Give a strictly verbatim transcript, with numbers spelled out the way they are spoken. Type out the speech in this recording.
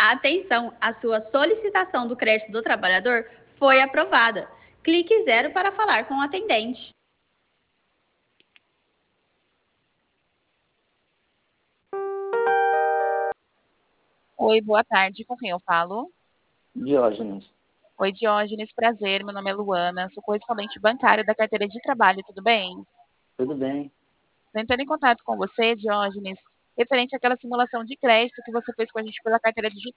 Atenção, a sua solicitação do crédito do trabalhador foi aprovada. Clique zero para falar com o atendente. Oi, boa tarde. Com quem eu falo? Diógenes. Oi, Diógenes. Prazer. Meu nome é Luana. Sou correspondente bancária da carteira de trabalho. Tudo bem? Tudo bem. Estou entrando em contato com você, Diógenes, referente àquela simulação de crédito que você fez com a gente pela carteira digital.